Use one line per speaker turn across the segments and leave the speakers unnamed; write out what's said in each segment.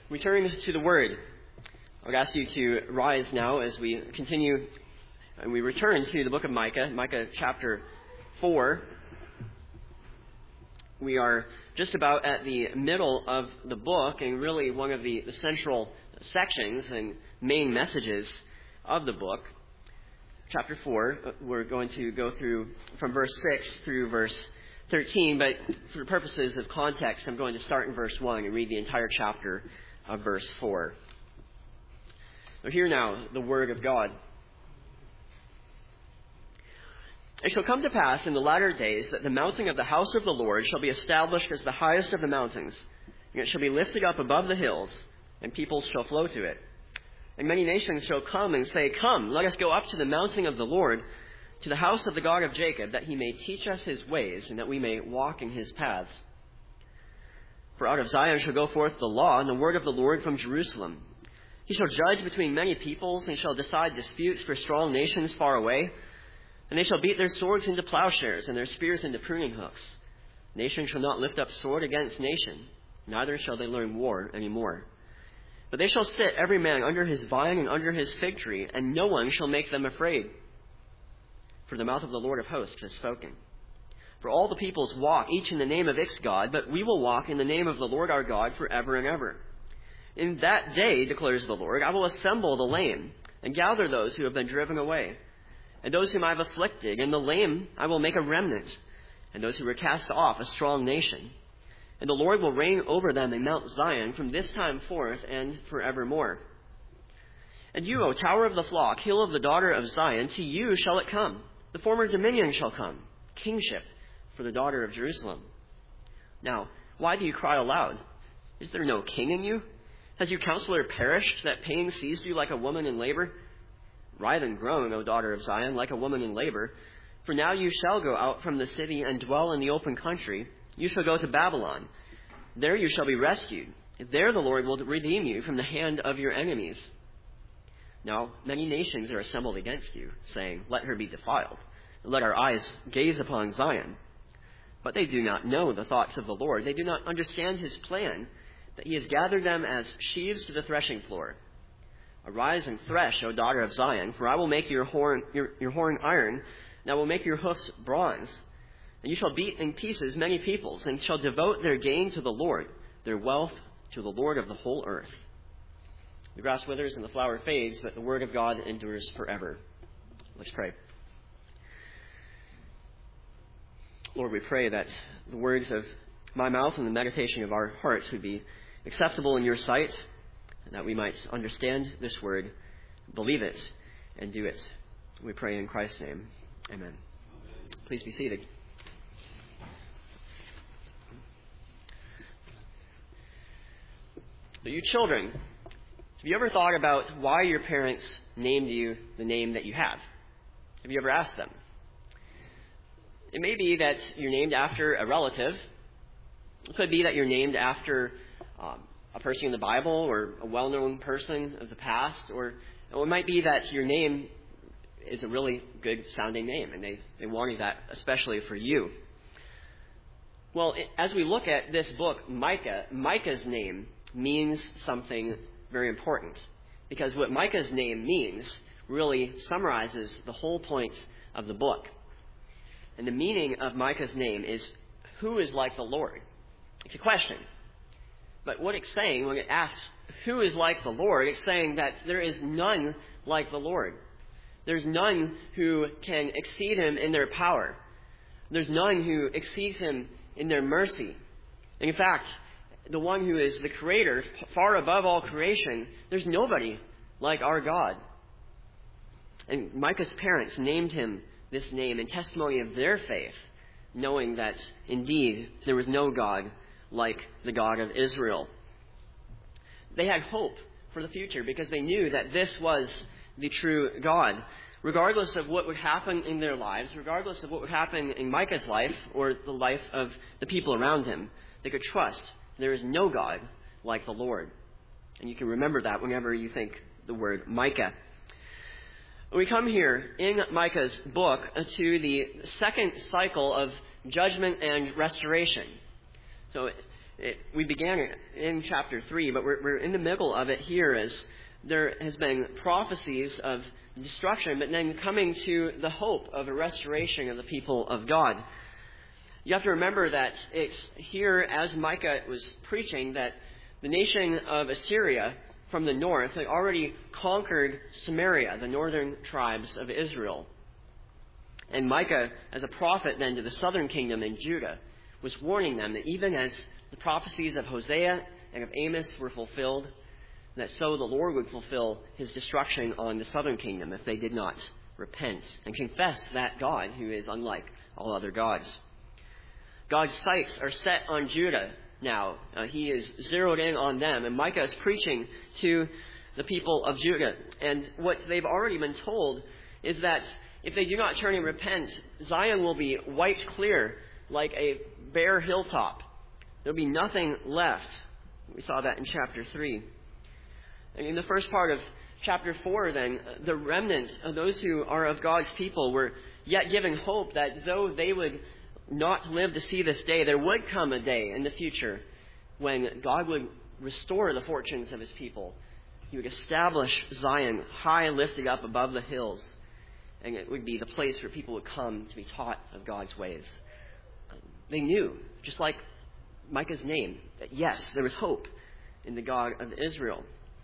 We turn to the Word. I would ask you to rise now as we continue and we return to the book of Micah, Micah chapter 4. We are just about at the middle of the book and really one of the central sections and main messages of the book. Chapter 4, we're going to go through from verse 6 through verse 13, but for the purposes of context, I'm going to start in verse 1 and read the entire chapter of verse 4. So hear now the word of God. It shall come to pass in the latter days that the mountain of the house of the Lord shall be established as the highest of the mountains, and it shall be lifted up above the hills, and peoples shall flow to it. And many nations shall come and say, Come, let us go up to the mountain of the Lord, to the house of the God of Jacob, that he may teach us his ways, and that we may walk in his paths. For out of Zion shall go forth the law, and the word of the Lord from Jerusalem. He shall judge between many peoples, and shall decide disputes for strong nations far away. And they shall beat their swords into plowshares, and their spears into pruning hooks. Nation shall not lift up sword against nation, neither shall they learn war any more. But they shall sit every man under his vine and under his fig tree, and no one shall make them afraid. For the mouth of the Lord of hosts has spoken. For all the peoples walk, each in the name of its God, but we will walk in the name of the Lord our God forever and ever. In that day, declares the Lord, I will assemble the lame, and gather those who have been driven away, and those whom I have afflicted, and the lame I will make a remnant, and those who were cast off a strong nation. And the Lord will reign over them in Mount Zion from this time forth and forevermore. And you, O tower of the flock, hill of the daughter of Zion, to you shall it come. The former dominion shall come, kingship for the daughter of Jerusalem. Now, why do you cry aloud? Is there no king in you? Has your counselor perished, that pain seized you like a woman in labor? Writhe and groan, O daughter of Zion, like a woman in labor. For now you shall go out from the city and dwell in the open country. You shall go to Babylon. There you shall be rescued. There the Lord will redeem you from the hand of your enemies. Now many nations are assembled against you, saying, Let her be defiled, and let our eyes gaze upon Zion. But they do not know the thoughts of the Lord. They do not understand his plan, that he has gathered them as sheaves to the threshing floor. Arise and thresh, O daughter of Zion, for I will make your horn iron, and I will make your hoofs bronze. And you shall beat in pieces many peoples, and shall devote their gain to the Lord, their wealth to the Lord of the whole earth. The grass withers and the flower fades, but the word of God endures forever. Let's pray. Lord, we pray that the words of my mouth and the meditation of our hearts would be acceptable in your sight, and that we might understand this word, believe it, and do it. We pray in Christ's name. Amen. Please be seated. So you children, have you ever thought about why your parents named you the name that you have? Have you ever asked them? It may be that you're named after a relative. It could be that you're named after a person in the Bible or a well-known person of the past, or it might be that your name is a really good-sounding name, and they wanted that especially for you. Well, as we look at this book, Micah's name means something very important, because what Micah's name means really summarizes the whole point of the book. And the meaning of Micah's name is, who is like the Lord? It's a question. But what it's saying, when it asks, who is like the Lord, it's saying that there is none like the Lord. There's none who can exceed him in their power. There's none who exceeds him in their mercy. And in fact, the one who is the creator, far above all creation, there's nobody like our God. And Micah's parents named him this name in testimony of their faith, knowing that indeed there was no God like the God of Israel. They had hope for the future because they knew that this was the true God. Regardless of what would happen in their lives, regardless of what would happen in Micah's life or the life of the people around him, they could trust there is no God like the Lord. And you can remember that whenever you think the word Micah. We come here in Micah's book to the second cycle of judgment and restoration. So We began it in chapter 3, but we're in the middle of it here as there has been prophecies of destruction, but then coming to the hope of a restoration of the people of God. You have to remember that it's here, as Micah was preaching, that the nation of Assyria from the north had already conquered Samaria, the northern tribes of Israel. And Micah, as a prophet then to the southern kingdom in Judah, was warning them that even as the prophecies of Hosea and of Amos were fulfilled, that so the Lord would fulfill his destruction on the southern kingdom if they did not repent and confess that God who is unlike all other gods. God's sights are set on Judah now. He is zeroed in on them, and Micah is preaching to the people of Judah. And what they've already been told is that if they do not turn and repent, Zion will be wiped clear like a bare hilltop. There will be nothing left. We saw that in chapter 3. And in the first part of chapter 4, then, the remnant of those who are of God's people were yet given hope that though they would not live to see this day, there would come a day in the future when God would restore the fortunes of his people. He would establish Zion high lifted up above the hills, and it would be the place where people would come to be taught of God's ways. They knew, just like Micah's name, that yes, there was hope in the God of Israel.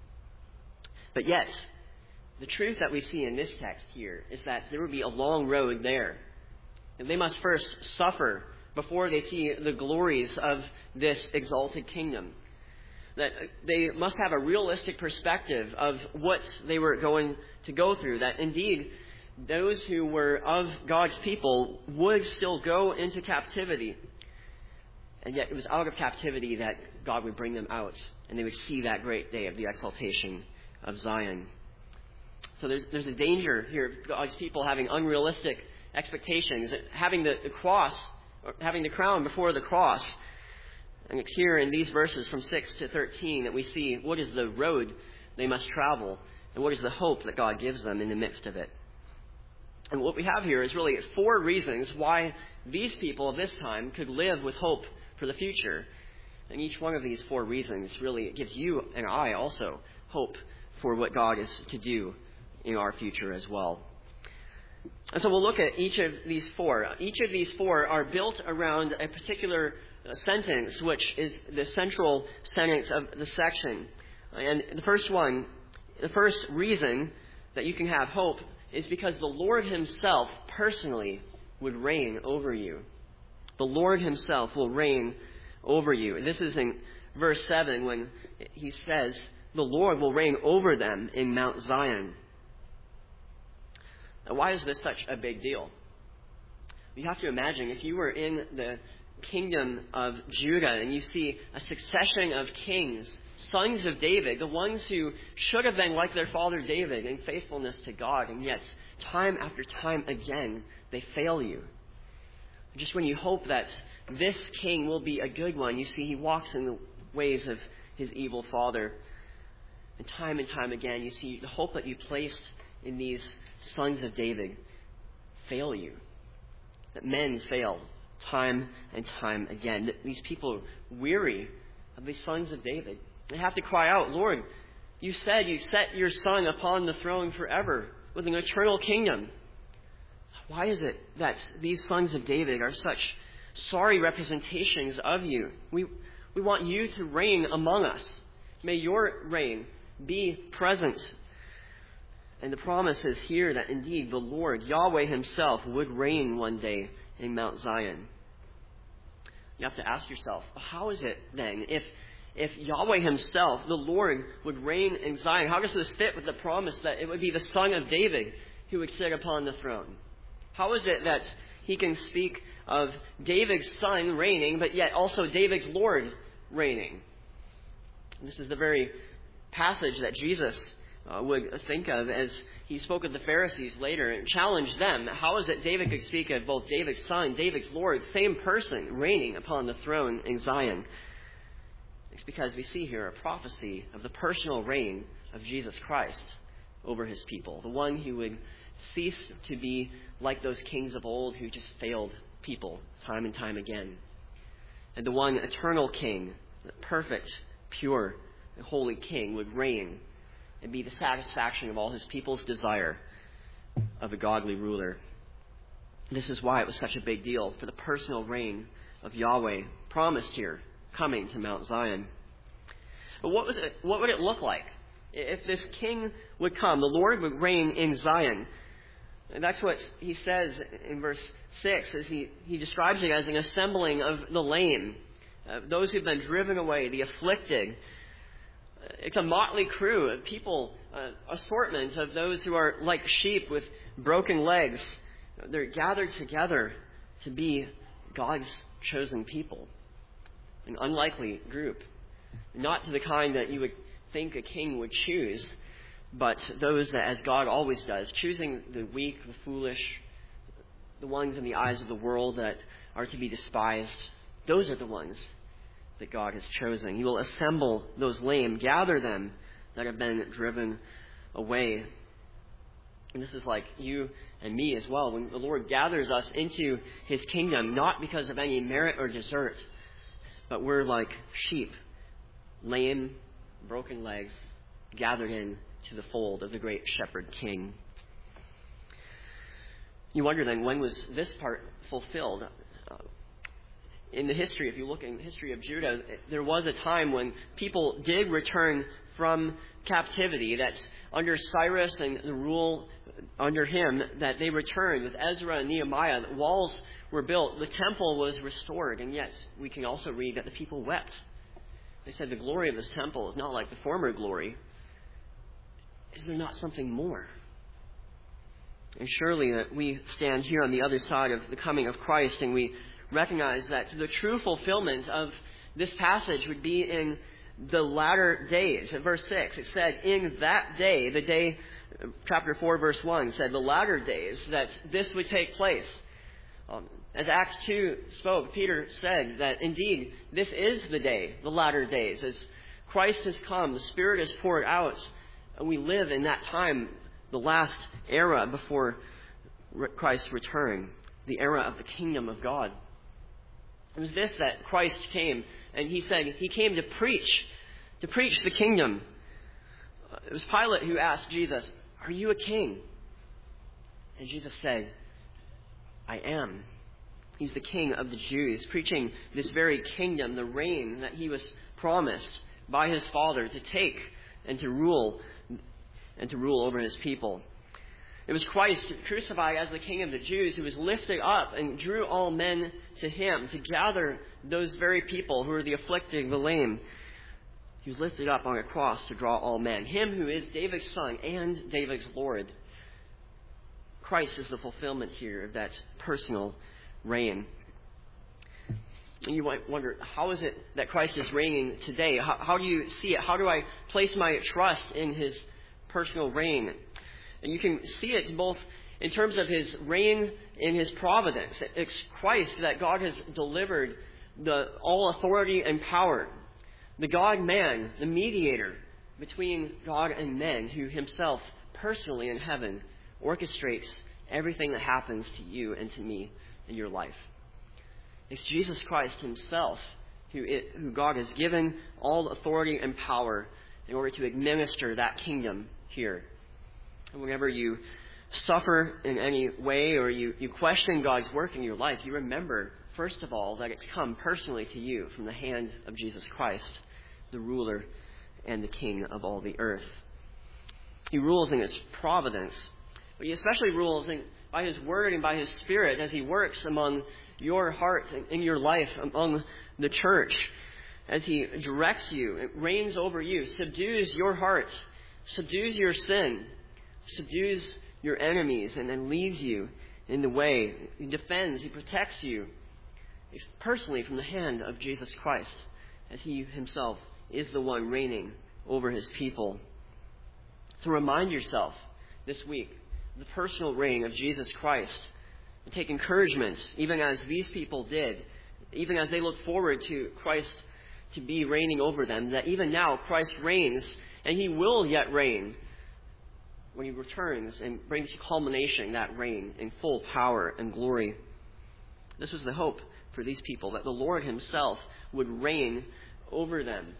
But yet, the truth that we see in this text here is that there would be a long road there. And they must first suffer before they see the glories of this exalted kingdom. That they must have a realistic perspective of what they were going to go through. That indeed, those who were of God's people would still go into captivity. And yet it was out of captivity that God would bring them out. And they would see that great day of the exaltation of Zion. So there's a danger here of God's people having unrealistic expectations, having the cross, or having the crown before the cross. And it's here in these verses from 6 to 13 that we see what is the road they must travel and what is the hope that God gives them in the midst of it. And what we have here is really 4 reasons why these people of this time could live with hope for the future. And each one of these 4 reasons really gives you and I also hope for what God is to do in our future as well. And so we'll look at each of these 4. Each of these 4 are built around a particular sentence, which is the central sentence of the section. And the first reason that you can have hope is because the Lord himself personally would reign over you. The Lord himself will reign over you. And this is in verse 7 when he says, the Lord will reign over them in Mount Zion. Now, why is this such a big deal? You have to imagine if you were in the kingdom of Judah and you see a succession of kings, sons of David, the ones who should have been like their father David in faithfulness to God, and yet time after time again they fail you. Just when you hope that this king will be a good one, you see he walks in the ways of his evil father. And time again you see the hope that you placed in these sons of David fail you. That men fail time and time again. That these people are weary of these sons of David. They have to cry out, Lord, you said you set your son upon the throne forever with an eternal kingdom. Why is it that these sons of David are such sorry representations of you? We want you to reign among us. May your reign be present. And the promise is here that indeed the Lord, Yahweh himself, would reign one day in Mount Zion. You have to ask yourself, how is it then, if Yahweh himself, the Lord, would reign in Zion, how does this fit with the promise that it would be the son of David who would sit upon the throne? How is it that he can speak of David's son reigning, but yet also David's Lord reigning? This is the very passage that Jesus would think of as he spoke with the Pharisees later and challenged them. How is it David could speak of both David's son, David's Lord, same person reigning upon the throne in Zion? It's because we see here a prophecy of the personal reign of Jesus Christ over his people, the one who would cease to be like those kings of old who just failed people time and time again, and the one eternal king the perfect, pure, and holy King would reign and be the satisfaction of all his people's desire of a godly ruler. This is why it was such a big deal for the personal reign of Yahweh promised here, coming to Mount Zion. But what would it look like if this king would come? The Lord would reign in Zion. And that's what he says in verse 6, as he describes it as an assembling of the lame, those who've been driven away, the afflicted. It's a motley crew of people, assortment of those who are like sheep with broken legs. They're gathered together to be God's chosen people. An unlikely group. Not to the kind that you would think a king would choose, but those that, as God always does, choosing the weak, the foolish, the ones in the eyes of the world that are to be despised. Those are the ones that God has chosen. He will assemble those lame, gather them that have been driven away. And this is like you and me as well. When the Lord gathers us into his kingdom, not because of any merit or desert, but we're like sheep, lame, broken legs, gathered in to the fold of the great shepherd king. You wonder then, when was this part fulfilled? In the history, if you look in the history of Judah, there was a time when people did return from captivity. That's under Cyrus and the rule under him, that they returned with Ezra and Nehemiah. The walls were built. The temple was restored. And yet, we can also read that the people wept. They said, the glory of this temple is not like the former glory. Is there not something more? And surely that we stand here on the other side of the coming of Christ, and we recognize that the true fulfillment of this passage would be in the latter days. In verse 6, it said, in that day, the day, chapter 4, verse 1, said the latter days, that this would take place. As Acts 2 spoke, Peter said that indeed this is the day, the latter days. As Christ has come, the Spirit is poured out, and we live in that time, the last era before Christ's return, the era of the kingdom of God. It was this that Christ came, and he said he came to preach the kingdom. It was Pilate who asked Jesus, are you a king? And Jesus said, I am. He's the king of the Jews, preaching this very kingdom, the reign that he was promised by his Father to take and to rule over his people. It was Christ crucified as the King of the Jews who was lifted up and drew all men to him, to gather those very people who were the afflicted, the lame. He was lifted up on a cross to draw all men. Him who is David's son and David's Lord. Christ is the fulfillment here of that personal reign. And you might wonder, how is it that Christ is reigning today? How do you see it? How do I place my trust in his personal reign? And you can see it both in terms of his reign in his providence. It's Christ that God has delivered all authority and power. The God-man, the mediator between God and men, who himself personally in heaven orchestrates everything that happens to you and to me in your life. It's Jesus Christ himself who God has given all authority and power in order to administer that kingdom here. And whenever you suffer in any way or you question God's work in your life, you remember, first of all, that it's come personally to you from the hand of Jesus Christ, the ruler and the King of all the earth. He rules in his providence, but he especially rules by his word and by his Spirit as he works among your heart and in your life, among the church, as he directs you, reigns over you, subdues your heart, subdues your sin, subdues your enemies, and then leads you in the way. He defends, he protects you. It's personally from the hand of Jesus Christ, as he himself is the one reigning over his people. So remind yourself this week of the personal reign of Jesus Christ. And take encouragement, even as these people did, even as they look forward to Christ to be reigning over them, that even now Christ reigns, and he will yet reign when he returns and brings to culmination that reign in full power and glory. This was the hope for these people, that the Lord himself would reign over them.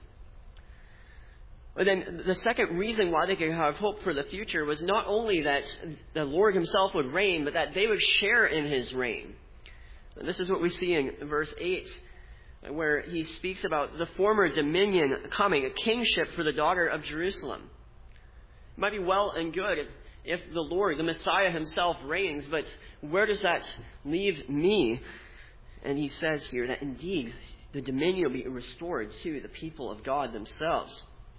But then the second reason why they could have hope for the future was not only that the Lord himself would reign, but that they would share in his reign. And this is what we see in verse 8, where he speaks about the former dominion coming, a kingship for the daughter of Jerusalem. It might be well and good if the Lord, the Messiah himself, reigns, but where does that leave me? And he says here that indeed the dominion will be restored to the people of God themselves.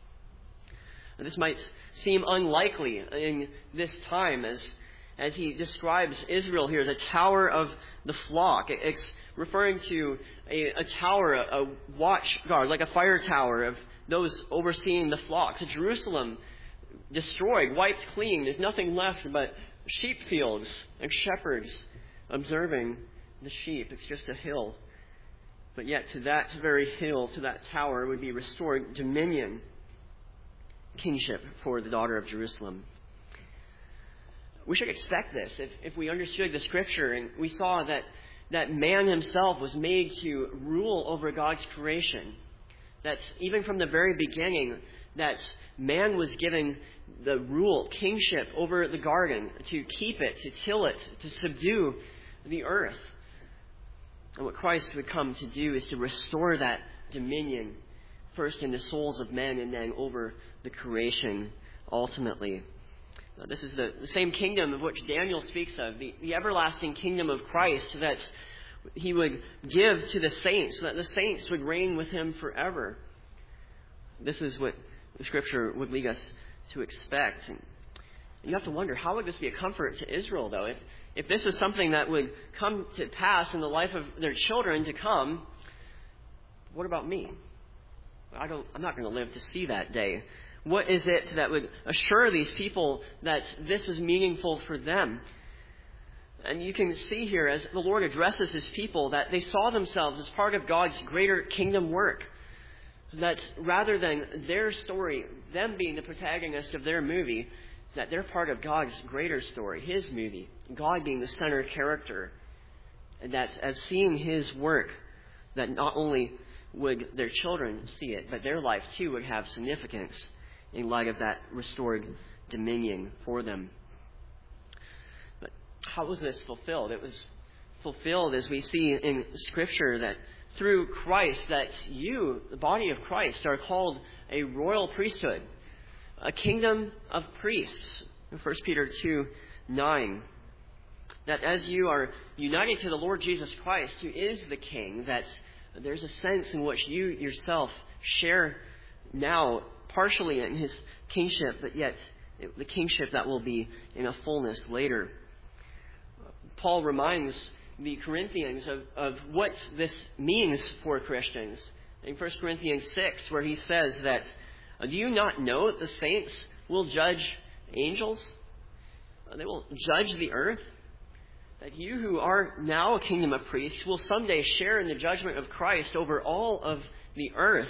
And this might seem unlikely in this time as he describes Israel here as a tower of the flock. It's referring to a tower, a watch guard, like a fire tower of those overseeing the flock. So Jerusalem destroyed, wiped clean. There's nothing left but sheep fields and shepherds observing the sheep. It's just a hill. But yet to that very hill, to that tower, would be restored dominion, kingship for the daughter of Jerusalem. We should expect this if we understood the Scripture and we saw that man himself was made to rule over God's creation. That even from the very beginning, that man was given the rule, kingship over the garden, to keep it, to till it, to subdue the earth. And what Christ would come to do is to restore that dominion, first in the souls of men and then over the creation ultimately. This is the same kingdom of which Daniel speaks of, the everlasting kingdom of Christ that he would give to the saints, so that the saints would reign with him forever. This is what the Scripture would lead us to expect. And you have to wonder, how would this be a comfort to Israel, though? If this was something that would come to pass in the life of their children to come, what about me? I'm not going to live to see that day. What is it that would assure these people that this is meaningful for them? And you can see here, as the Lord addresses his people, that they saw themselves as part of God's greater kingdom work. That rather than their story, them being the protagonist of their movie, that they're part of God's greater story, his movie, God being the center character. And that as seeing his work, that not only would their children see it, but their life too would have significance in light of that restored dominion for them. But how was this fulfilled? It was fulfilled, as we see in Scripture, that through Christ, that you, the body of Christ, are called a royal priesthood, a kingdom of priests. In 1 Peter 2:9, that as you are united to the Lord Jesus Christ, who is the King, that there's a sense in which you yourself share now partially in his kingship, but yet the kingship that will be in a fullness later. Paul reminds the Corinthians of what this means for Christians. In 1 Corinthians 6, where he says that, do you not know that the saints will judge angels? They will judge the earth? That you who are now a kingdom of priests will someday share in the judgment of Christ over all of the earth.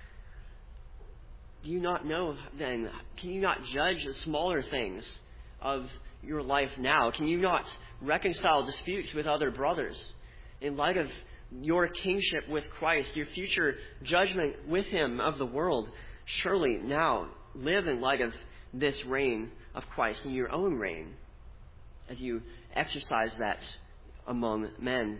Do you not know then? Can you not judge the smaller things of your life now? Can you not reconcile disputes with other brothers in light of your kingship with Christ, your future judgment with him of the world? Surely now live in light of this reign of Christ in your own reign as you exercise that among men.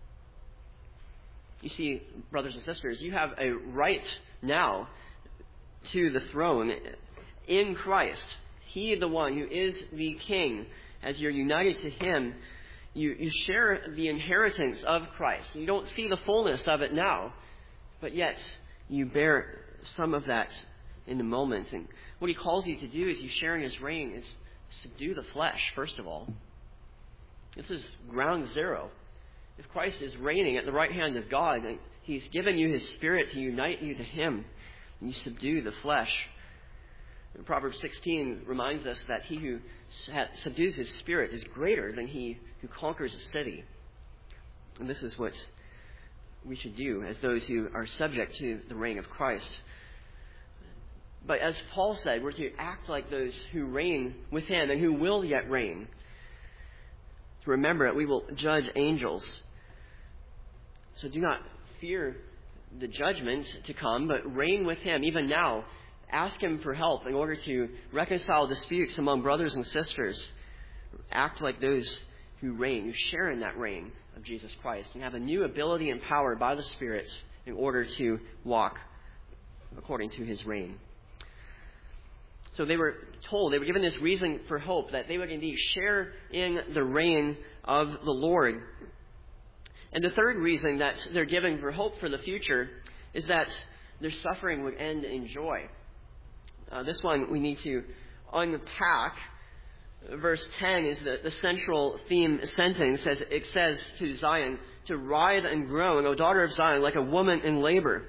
You see, brothers and sisters, you have a right now to the throne in Christ. He, the one who is the King, as you're united to him, you share the inheritance of Christ. You don't see the fullness of it now, but yet you bear some of that in the moment. And what he calls you to do as you share in his reign is subdue the flesh, first of all. This is ground zero. If Christ is reigning at the right hand of God, he's given you his Spirit to unite you to him, and you subdue the flesh. And Proverbs 16 reminds us that he who subdues his spirit is greater than he who conquers a city. And this is what we should do as those who are subject to the reign of Christ. But as Paul said, we're to act like those who reign with him and who will yet reign. To remember that we will judge angels. So do not fear the judgment to come, but reign with him even now. Ask him for help in order to reconcile disputes among brothers and sisters. Act like those who reign, who share in that reign of Jesus Christ, and have a new ability and power by the Spirit in order to walk according to his reign. So they were given this reason for hope, that they would indeed share in the reign of the Lord. And the third reason that they're given for hope for the future is that their suffering would end in joy. This one we need to unpack. Verse 10 is the central theme sentence. It says to Zion, to writhe and groan, O daughter of Zion, like a woman in labor.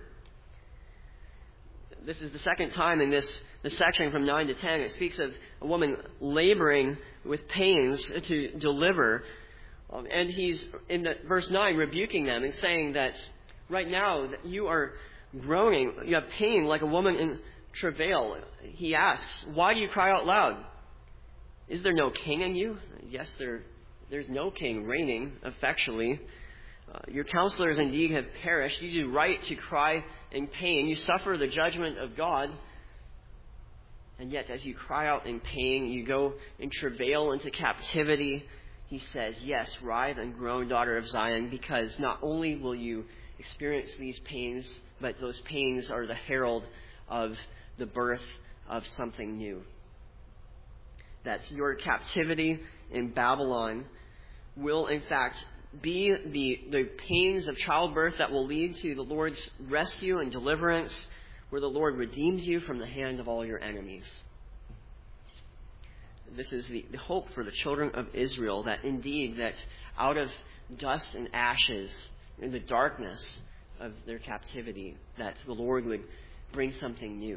This is the second time in this section from 9 to 10. It speaks of a woman laboring with pains to deliver. And he's, in verse 9, rebuking them and saying that right now that you are groaning, you have pain like a woman in travail. He asks, why do you cry out loud? Is there no king in you? Yes, there's no king reigning effectually. Your counselors indeed have perished. You do right to cry in pain. You suffer the judgment of God. And yet, as you cry out in pain, you go in travail into captivity. He says, yes, writhe and groan, daughter of Zion, because not only will you experience these pains, but those pains are the herald of the birth of something new. That your captivity in Babylon will, in fact, be the pains of childbirth that will lead to the Lord's rescue and deliverance, where the Lord redeems you from the hand of all your enemies. This is the hope for the children of Israel, that indeed, that out of dust and ashes, in the darkness of their captivity, that the Lord would bring something new.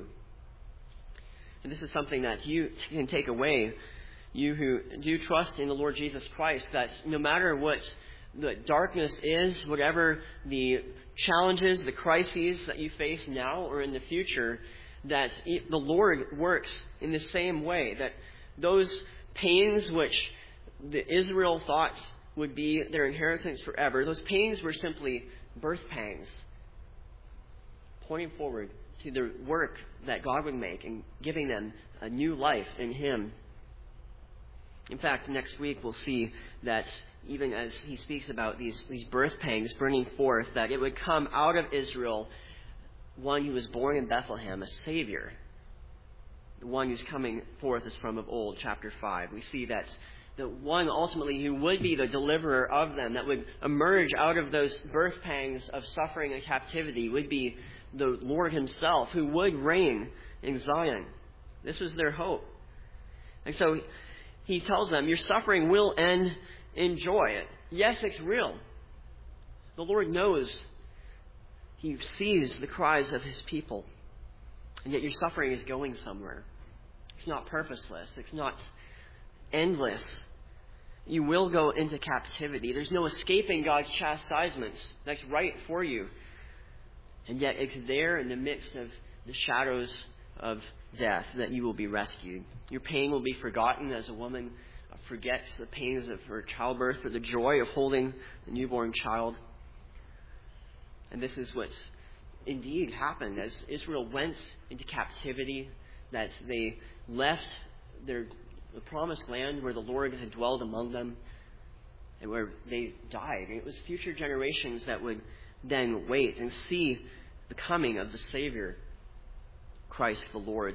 And this is something that you can take away, you who do trust in the Lord Jesus Christ, that no matter what the darkness is, whatever the challenges, the crises that you face now or in the future, that the Lord works in the same way, that those pains which the Israel thought would be their inheritance forever, those pains were simply birth pangs, pointing forward to the work that God would make in giving them a new life in Him. In fact, next week we'll see that even as he speaks about these birth pangs bringing forth, that it would come out of Israel one who was born in Bethlehem, a Savior. The one who's coming forth is from of old, chapter 5. We see that the one ultimately who would be the deliverer of them, that would emerge out of those birth pangs of suffering and captivity, would be the Lord Himself, who would reign in Zion. This was their hope. And so He tells them, your suffering will end in joy. Yes, it's real. The Lord knows. He sees the cries of His people. And yet your suffering is going somewhere. It's not purposeless. It's not endless. You will go into captivity. There's no escaping God's chastisements. That's right for you. And yet it's there in the midst of the shadows of death that you will be rescued. Your pain will be forgotten as a woman forgets the pains of her childbirth or the joy of holding a newborn child. And this is what's indeed happened as Israel went into captivity, that they left the promised land where the Lord had dwelled among them and where they died. And it was future generations that would then wait and see the coming of the Savior, Christ the Lord.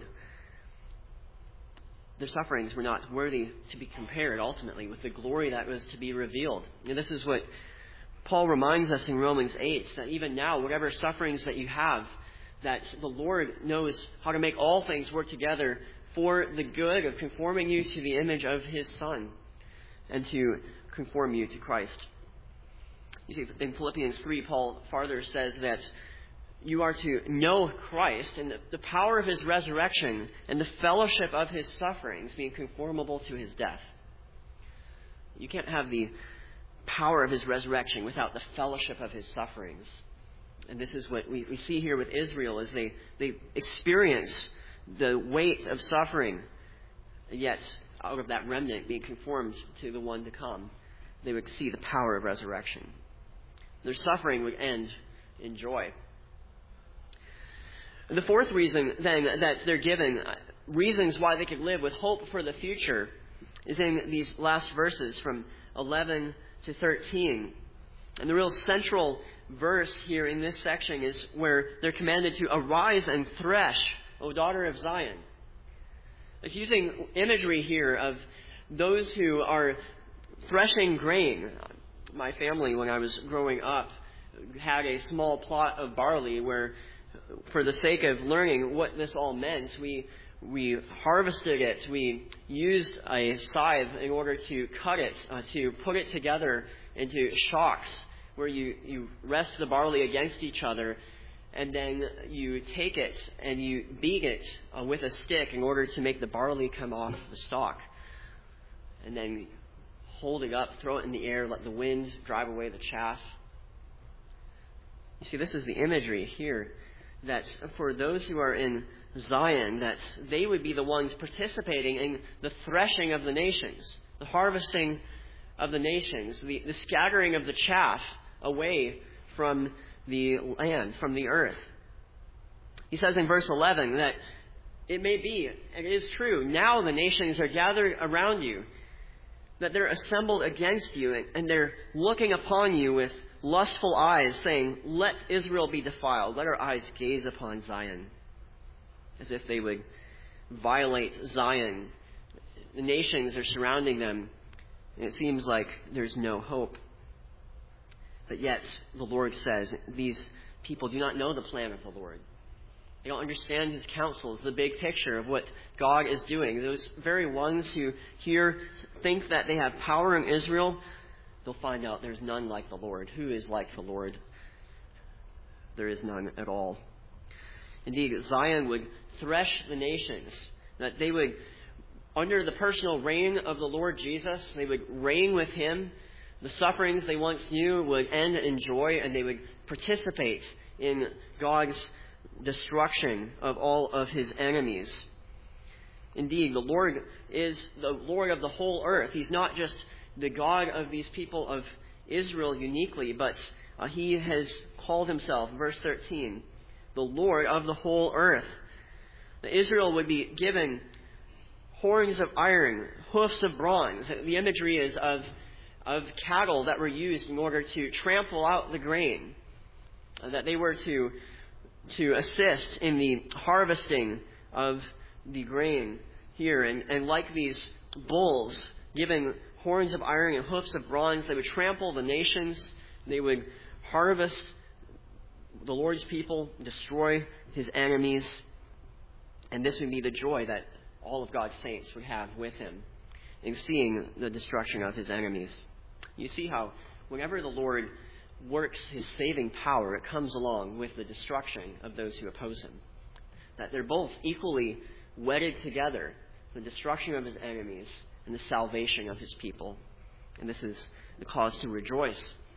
Their sufferings were not worthy to be compared ultimately with the glory that was to be revealed. And this is what Paul reminds us in Romans 8, that even now, whatever sufferings that you have, that the Lord knows how to make all things work together for the good of conforming you to the image of His Son and to conform you to Christ. You see, in Philippians 3, Paul farther says that you are to know Christ and the power of His resurrection and the fellowship of His sufferings, being conformable to His death. You can't have the power of His resurrection without the fellowship of His sufferings. And this is what we see here with Israel, as they experience the weight of suffering, yet out of that remnant being conformed to the one to come, they would see the power of resurrection. Their suffering would end in joy. The fourth reason, then, that they're given, reasons why they could live with hope for the future, is in these last verses from 11 to 13. And the real central verse here in this section is where they're commanded to arise and thresh, O daughter of Zion. It's using imagery here of those who are threshing grain. My family, when I was growing up, had a small plot of barley where, for the sake of learning what this all meant, we harvested it. We used a scythe in order to cut it, to put it together into shocks where you rest the barley against each other, and then you take it and you beat it with a stick in order to make the barley come off the stalk. And then hold it up, throw it in the air, let the wind drive away the chaff. You see, this is the imagery here, that for those who are in Zion, that they would be the ones participating in the threshing of the nations, the harvesting of the nations, the scattering of the chaff away from the land, from the earth. He says in verse 11 that it may be, and it is true, now the nations are gathered around you, that they're assembled against you, and they're looking upon you with lustful eyes, saying, let Israel be defiled. Let our eyes gaze upon Zion. As if they would violate Zion. The nations are surrounding them, and it seems like there's no hope. But yet, the Lord says, these people do not know the plan of the Lord. They don't understand His counsels, the big picture of what God is doing. Those very ones who here think that they have power in Israel, they'll find out there's none like the Lord. Who is like the Lord? There is none at all. Indeed, Zion would thresh the nations, that they would, under the personal reign of the Lord Jesus, they would reign with Him. The sufferings they once knew would end in joy, and they would participate in God's destruction of all of His enemies. Indeed, the Lord is the Lord of the whole earth. He's not just the God of these people of Israel uniquely, but He has called Himself, verse 13, the Lord of the whole earth. Israel would be given horns of iron, hoofs of bronze. The imagery is of cattle that were used in order to trample out the grain, that they were to assist in the harvesting of the grain here. And like these bulls given horns of iron and hoofs of bronze, they would trample the nations. They would harvest the Lord's people, destroy His enemies. And this would be the joy that all of God's saints would have with Him in seeing the destruction of His enemies. You see how whenever the Lord works His saving power, it comes along with the destruction of those who oppose Him. That they're both equally wedded together, the destruction of His enemies and the salvation of His people. And this is the cause to rejoice.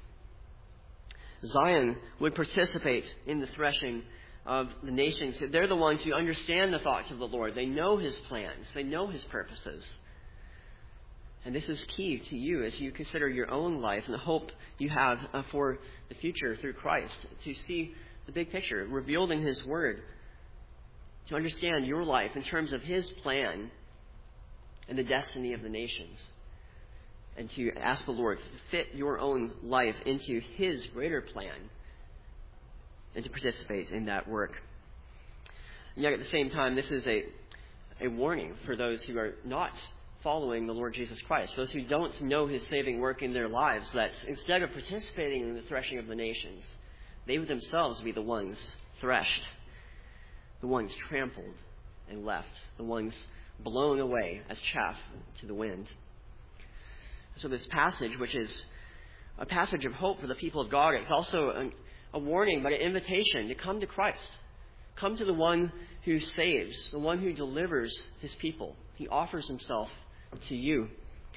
Zion would participate in the threshing of the nations. They're the ones who understand the thoughts of the Lord. They know His plans. They know His purposes. And this is key to you as you consider your own life and the hope you have for the future through Christ, to see the big picture revealed in His Word, to understand your life in terms of His plan and the destiny of the nations, and to ask the Lord to fit your own life into His greater plan and to participate in that work. And yet at the same time, this is a warning for those who are not following the Lord Jesus Christ, those who don't know His saving work in their lives, that instead of participating in the threshing of the nations, they would themselves be the ones threshed, the ones trampled and left, the ones blown away as chaff to the wind. So this passage, which is a passage of hope for the people of God, it's also a warning, but an invitation to come to Christ. Come to the one who saves, the one who delivers His people. He offers Himself to you.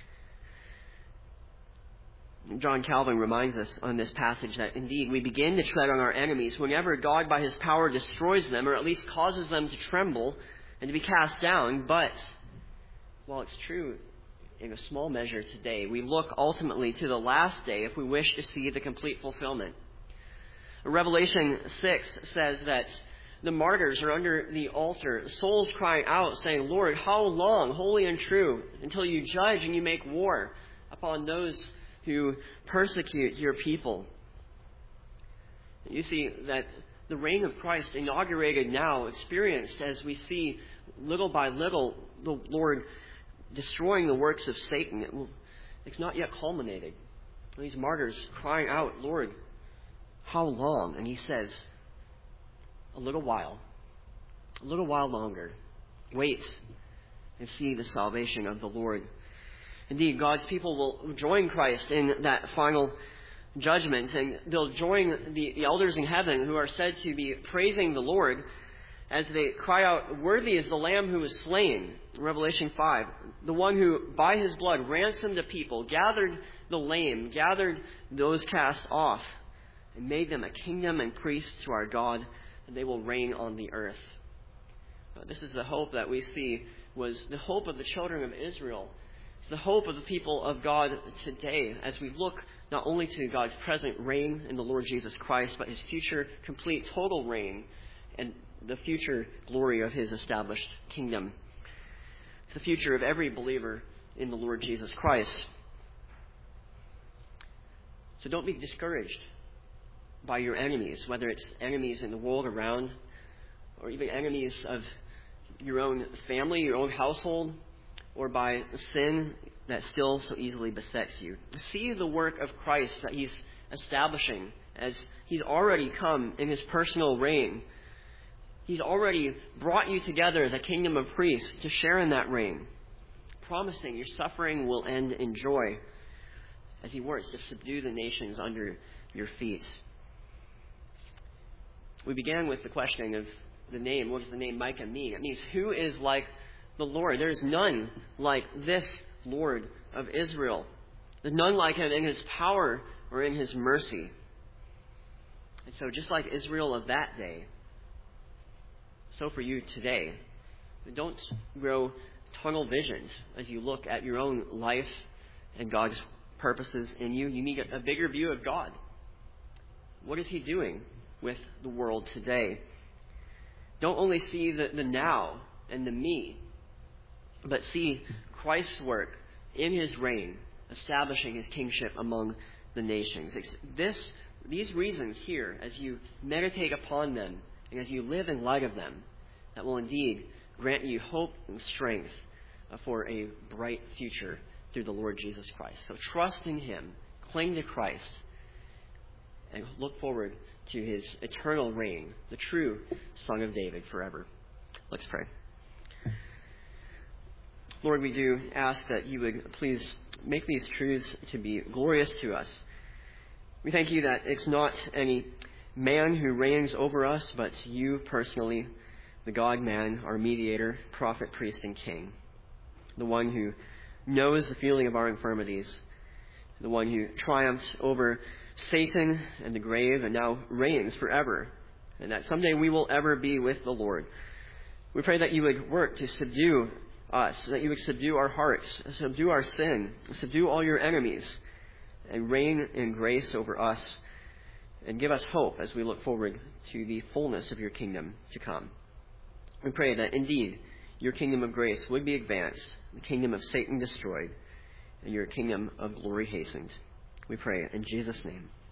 John Calvin reminds us on this passage that indeed we begin to tread on our enemies whenever God by His power destroys them, or at least causes them to tremble and to be cast down. But while it's true in a small measure today, we look ultimately to the last day if we wish to see the complete fulfillment. Revelation 6 says that the martyrs are under the altar, the souls crying out, saying, Lord, how long, holy and true, until you judge and you make war upon those who persecute your people? You see that the reign of Christ, inaugurated now, experienced as we see little by little the Lord destroying the works of Satan, it's not yet culminated. These martyrs crying out, Lord, how long? And he says, a little while longer. Wait and see the salvation of the Lord. Indeed, God's people will join Christ in that final judgment, and they'll join the elders in heaven who are said to be praising the Lord as they cry out, worthy is the Lamb who was slain, Revelation 5, the one who by his blood ransomed a people, gathered the lame, gathered those cast off, and made them a kingdom and priests to our God, and they will reign on the earth. This is the hope that we see was the hope of the children of Israel. It's the hope of the people of God today as we look not only to God's present reign in the Lord Jesus Christ, but his future complete total reign and the future glory of his established kingdom. It's the future of every believer in the Lord Jesus Christ. So don't be discouraged by your enemies, whether it's enemies in the world around or even enemies of your own family, your own household, or by sin that still so easily besets you. See the work of Christ that he's establishing as he's already come in his personal reign. He's already brought you together as a kingdom of priests to share in that reign, promising your suffering will end in joy as he works to subdue the nations under your feet. We began with the questioning of the name. What does the name Micah mean? It means who is like the Lord. There is none like this Lord of Israel. There's none like him in his power or in his mercy. And so just like Israel of that day, so for you today, don't grow tunnel visions as you look at your own life and God's purposes in you. You need a bigger view of God. What is he doing with the world today? Don't only see the now and the me, but see Christ's work in his reign, establishing his kingship among the nations. These reasons here, as you meditate upon them and as you live in light of them, that will indeed grant you hope and strength for a bright future through the Lord Jesus Christ. So trust in him, cling to Christ, and look forward to his eternal reign, the true Son of David forever. Let's pray. Lord, we do ask that you would please make these truths to be glorious to us. We thank you that it's not any man who reigns over us, but you personally, the God-man, our mediator, prophet, priest, and king, the one who knows the feeling of our infirmities, the one who triumphed over Satan and the grave and now reigns forever, and that someday we will ever be with the Lord. We pray that you would work to subdue us, that you would subdue our hearts, subdue our sin, subdue all your enemies, and reign in grace over us, and give us hope as we look forward to the fullness of your kingdom to come. We pray that indeed your kingdom of grace would be advanced, the kingdom of Satan destroyed, and your kingdom of glory hastened. We pray in Jesus' name.